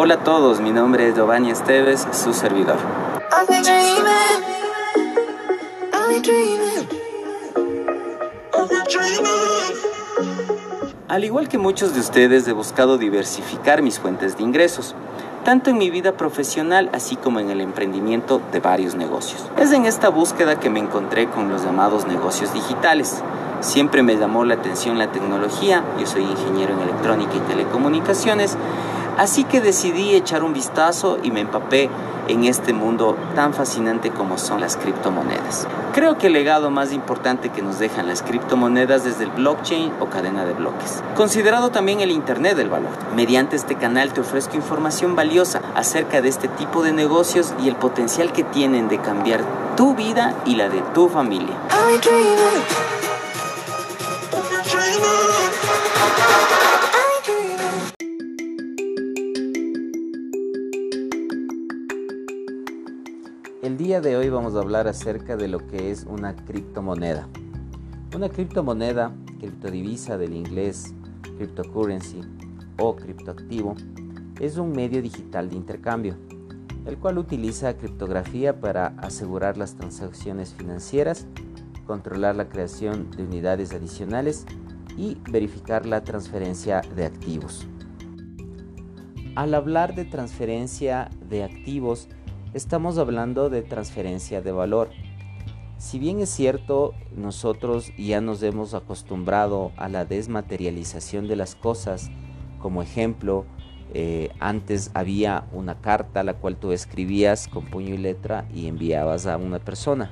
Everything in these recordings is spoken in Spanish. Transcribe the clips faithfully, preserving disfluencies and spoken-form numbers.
Hola a todos, mi nombre es Giovanni Esteves, su servidor. Al igual que muchos de ustedes, he buscado diversificar mis fuentes de ingresos, tanto en mi vida profesional así como en el emprendimiento de varios negocios. Es en esta búsqueda que me encontré con los llamados negocios digitales. Siempre me llamó la atención la tecnología, yo soy ingeniero en electrónica y telecomunicaciones, así que decidí echar un vistazo y me empapé en este mundo tan fascinante como son las criptomonedas. Creo que el legado más importante que nos dejan las criptomonedas es el blockchain o cadena de bloques, considerado también el Internet del valor. Mediante este canal te ofrezco información valiosa acerca de este tipo de negocios y el potencial que tienen de cambiar tu vida y la de tu familia. El día de hoy vamos a hablar acerca de lo que es una criptomoneda. Una criptomoneda, criptodivisa del inglés cryptocurrency o criptoactivo, es un medio digital de intercambio, el cual utiliza criptografía para asegurar las transacciones financieras, controlar la creación de unidades adicionales y verificar la transferencia de activos. Al hablar de transferencia de activos, estamos hablando de transferencia de valor. Si bien es cierto, nosotros ya nos hemos acostumbrado a la desmaterialización de las cosas, como ejemplo, eh, antes había una carta la cual tú escribías con puño y letra y enviabas a una persona.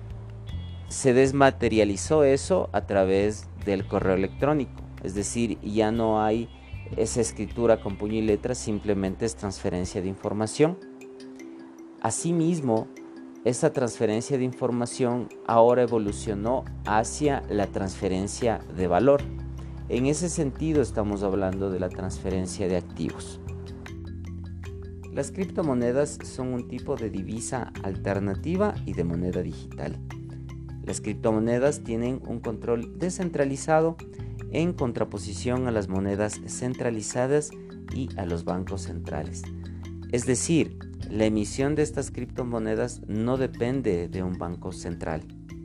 Se desmaterializó eso a través del correo electrónico, es decir, ya no hay esa escritura con puño y letra, simplemente es transferencia de información. Asimismo, esta transferencia de información ahora evolucionó hacia la transferencia de valor. En ese sentido estamos hablando de la transferencia de activos. Las criptomonedas son un tipo de divisa alternativa y de moneda digital. Las criptomonedas tienen un control descentralizado en contraposición a las monedas centralizadas y a los bancos centrales. Es decir, la emisión de estas criptomonedas no depende de un banco central.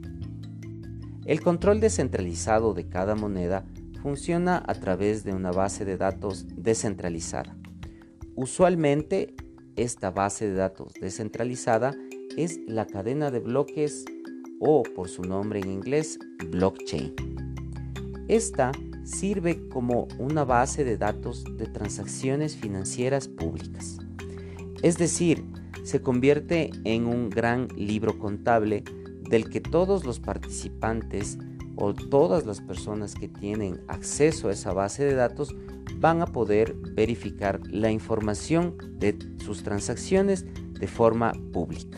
El control descentralizado de cada moneda funciona a través de una base de datos descentralizada. Usualmente, esta base de datos descentralizada es la cadena de bloques o, por su nombre en inglés, blockchain. Esta sirve como una base de datos de transacciones financieras públicas. Es decir, se convierte en un gran libro contable del que todos los participantes o todas las personas que tienen acceso a esa base de datos van a poder verificar la información de sus transacciones de forma pública.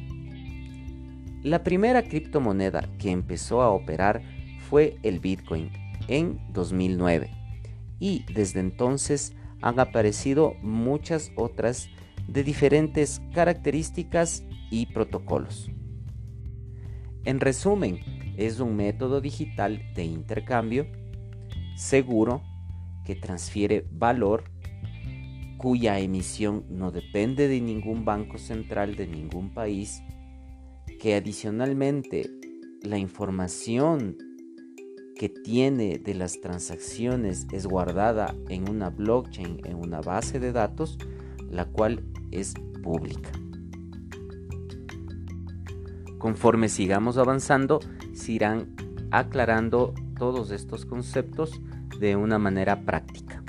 La primera criptomoneda que empezó a operar fue el Bitcoin en dos mil nueve y desde entonces han aparecido muchas otras de diferentes características y protocolos. En resumen, es un método digital de intercambio seguro que transfiere valor, cuya emisión no depende de ningún banco central de ningún país, que adicionalmente la información que tiene de las transacciones es guardada en una blockchain, en una base de datos, la cual es pública. Conforme sigamos avanzando, se irán aclarando todos estos conceptos de una manera práctica.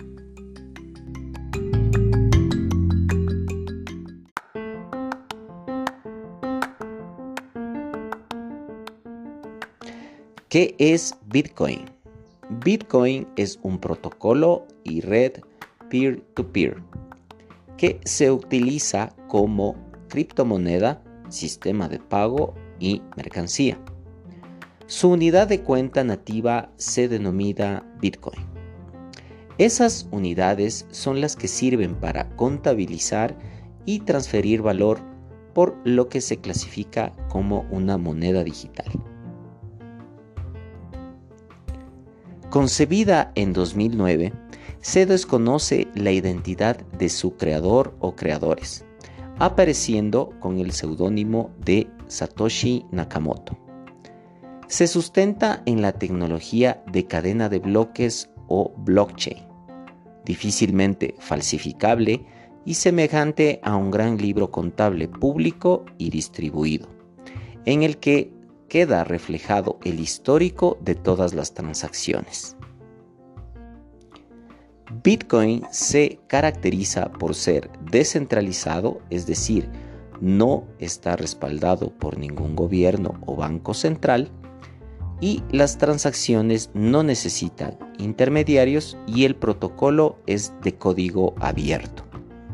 ¿Qué es Bitcoin? Bitcoin es un protocolo y red peer-to-peer que se utiliza como criptomoneda, sistema de pago y mercancía. Su unidad de cuenta nativa se denomina Bitcoin. Esas unidades son las que sirven para contabilizar y transferir valor, por lo que se clasifica como una moneda digital. Concebida en dos mil nueve, Se desconoce la identidad de su creador o creadores, apareciendo con el seudónimo de Satoshi Nakamoto. Se sustenta en la tecnología de cadena de bloques o blockchain, difícilmente falsificable y semejante a un gran libro contable público y distribuido, en el que queda reflejado el histórico de todas las transacciones. Bitcoin se caracteriza por ser descentralizado, es decir, no está respaldado por ningún gobierno o banco central, y las transacciones no necesitan intermediarios y el protocolo es de código abierto.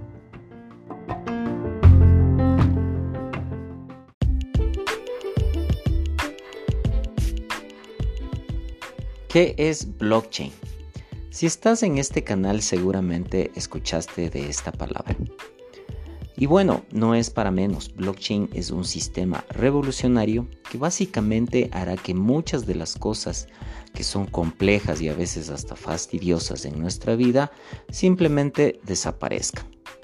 ¿Qué es blockchain? Si estás en este canal seguramente escuchaste de esta palabra. Y bueno, no es para menos, blockchain es un sistema revolucionario que básicamente hará que muchas de las cosas que son complejas y a veces hasta fastidiosas en nuestra vida simplemente desaparezcan.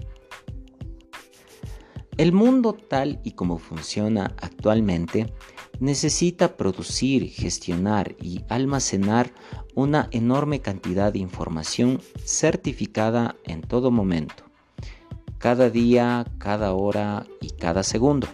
El mundo tal y como funciona actualmente necesita producir, gestionar y almacenar una enorme cantidad de información certificada en todo momento, cada día, cada hora y cada segundo.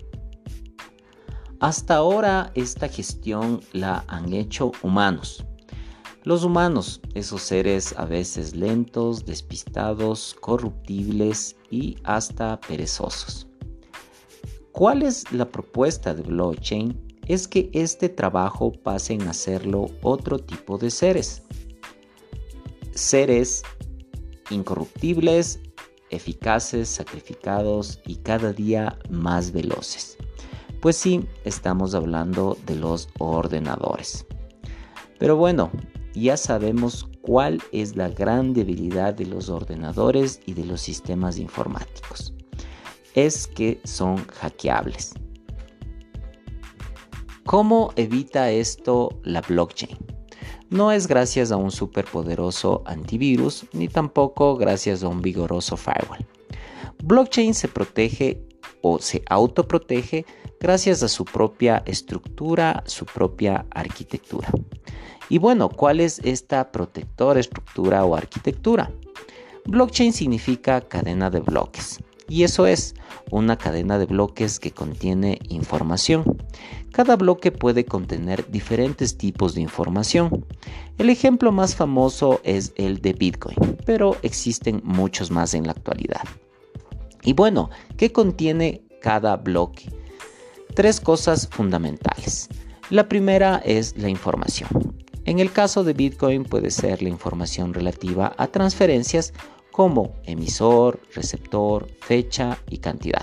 Hasta ahora esta gestión la han hecho humanos. Los humanos, esos seres a veces lentos, despistados, corruptibles y hasta perezosos. ¿Cuál es la propuesta de blockchain? Es que este trabajo pasen a hacerlo otro tipo de seres. Seres incorruptibles, eficaces, sacrificados y cada día más veloces. Pues sí, estamos hablando de los ordenadores. Pero bueno, ya sabemos cuál es la gran debilidad de los ordenadores y de los sistemas informáticos. Es que son hackeables. ¿Cómo evita esto la blockchain? No es gracias a un superpoderoso antivirus, ni tampoco gracias a un vigoroso firewall. Blockchain se protege o se autoprotege gracias a su propia estructura, su propia arquitectura. Y bueno, ¿cuál es esta protectora estructura o arquitectura? Blockchain significa cadena de bloques. Y eso es una cadena de bloques que contiene información. Cada bloque puede contener diferentes tipos de información. El ejemplo más famoso es el de Bitcoin, pero existen muchos más en la actualidad. Y bueno, ¿qué contiene cada bloque? Tres cosas fundamentales. La primera es la información. En el caso de Bitcoin puede ser la información relativa a transferencias como emisor, receptor, fecha y cantidad.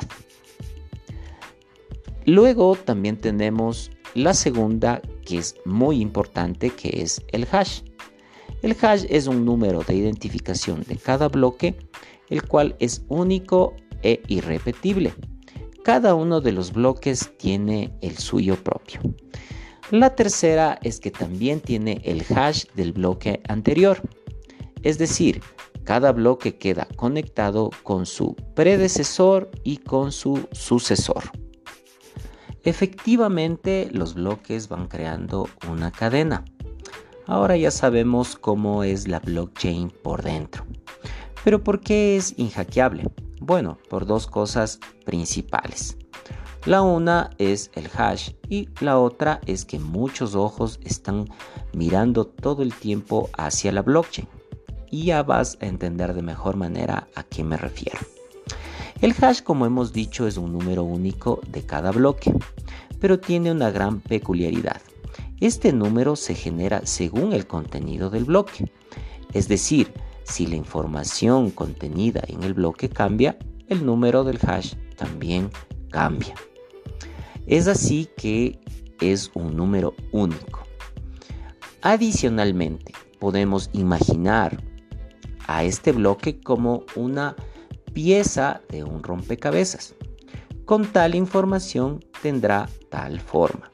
Luego también tenemos la segunda, que es muy importante, que es el hash. El hash es un número de identificación de cada bloque, el cual es único e irrepetible. Cada uno de los bloques tiene el suyo propio. La tercera es que también tiene el hash del bloque anterior. Es decir, cada bloque queda conectado con su predecesor y con su sucesor. Efectivamente, los bloques van creando una cadena. Ahora ya sabemos cómo es la blockchain por dentro. ¿Pero por qué es inhackeable? Bueno, por dos cosas principales. La una es el hash y la otra es que muchos ojos están mirando todo el tiempo hacia la blockchain. Y ya vas a entender de mejor manera a qué me refiero. El hash, como hemos dicho, es un número único de cada bloque, pero tiene una gran peculiaridad. Este número se genera según el contenido del bloque. Es decir, si la información contenida en el bloque cambia, el número del hash también cambia. Es así que es un número único. Adicionalmente, podemos imaginar a este bloque como una pieza de un rompecabezas. Con tal información tendrá tal forma.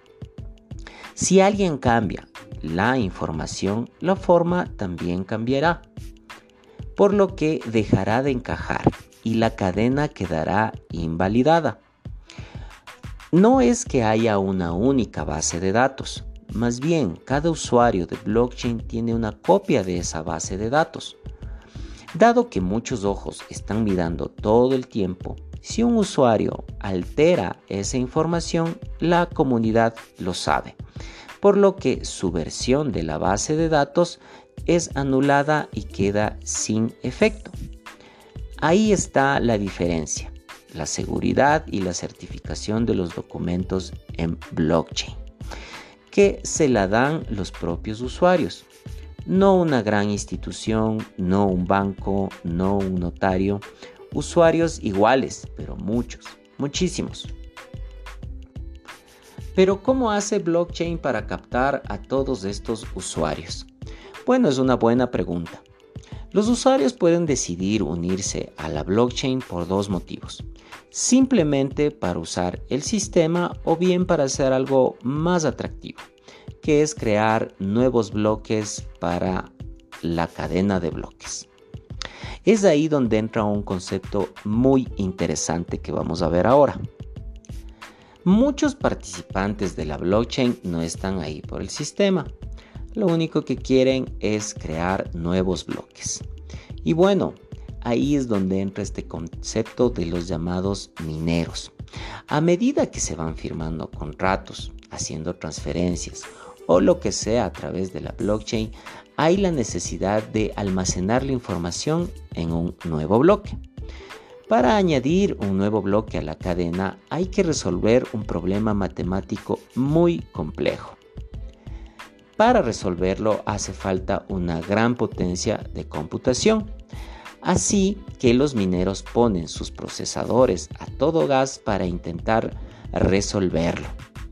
Si alguien cambia la información, la forma también cambiará. por lo que dejará de encajar y la cadena quedará invalidada. No es que haya una única base de datos, más bien cada usuario de blockchain tiene una copia de esa base de datos. Dado que muchos ojos están mirando todo el tiempo, si un usuario altera esa información, la comunidad lo sabe, por lo que su versión de la base de datos es anulada y queda sin efecto. Ahí está la diferencia, la seguridad y la certificación de los documentos en blockchain, que se la dan los propios usuarios. No una gran institución, no un banco, no un notario. Usuarios iguales, pero muchos, muchísimos. Pero ¿cómo hace blockchain para captar a todos estos usuarios? Bueno, es una buena pregunta. Los usuarios pueden decidir unirse a la blockchain por dos motivos. Simplemente para usar el sistema o bien para hacer algo más atractivo, que es crear nuevos bloques para la cadena de bloques. Es ahí donde entra un concepto muy interesante que vamos a ver ahora. Muchos participantes de la blockchain no están ahí por el sistema. Lo único que quieren es crear nuevos bloques. Y bueno, ahí es donde entra este concepto de los llamados mineros. A medida que se van firmando contratos, haciendo transferencias o lo que sea a través de la blockchain, hay la necesidad de almacenar la información en un nuevo bloque. Para añadir un nuevo bloque a la cadena hay que resolver un problema matemático muy complejo. Para resolverlo hace falta una gran potencia de computación, así que los mineros ponen sus procesadores a todo gas para intentar resolverlo.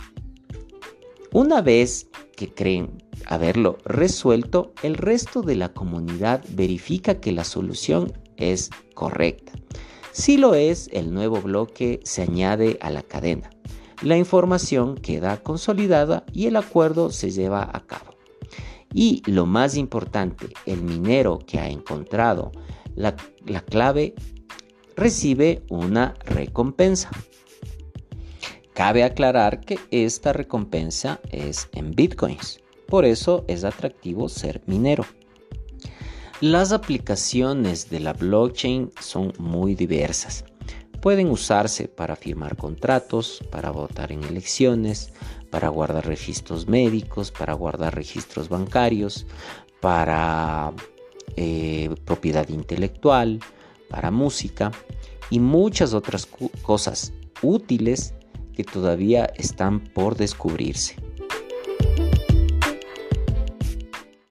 Una vez que creen haberlo resuelto, el resto de la comunidad verifica que la solución es correcta. Si lo es, el nuevo bloque se añade a la cadena. La información queda consolidada y el acuerdo se lleva a cabo. Y lo más importante, el minero que ha encontrado la, la clave recibe una recompensa. Cabe aclarar que esta recompensa es en bitcoins, por eso es atractivo ser minero. Las aplicaciones de la blockchain son muy diversas. Pueden usarse para firmar contratos, para votar en elecciones, para guardar registros médicos, para guardar registros bancarios, para eh, propiedad intelectual, para música y muchas otras cu- cosas útiles que todavía están por descubrirse.